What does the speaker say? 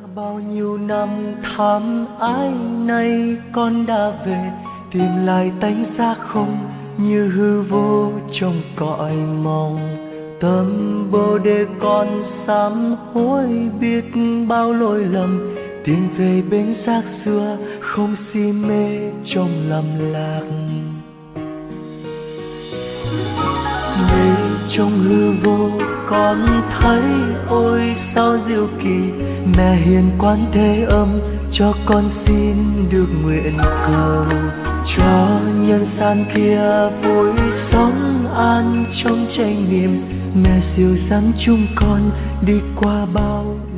Bao nhiêu năm tháng ái nay con đã về, tìm lại tánh xác không như hư vô trong cõi mộng. Tâm bồ đề con sám hối biết bao lỗi lầm, tìm về bên xác xưa không si mê trong lầm lạc. Ngay trong hư vô con thấy ôi sao diệu kỳ, mẹ hiền quán thế âm cho con xin được nguyện cầu, cho nhân gian kia vui sống an trong chánh niệm. Mẹ dìu dắt chúng con đi qua bao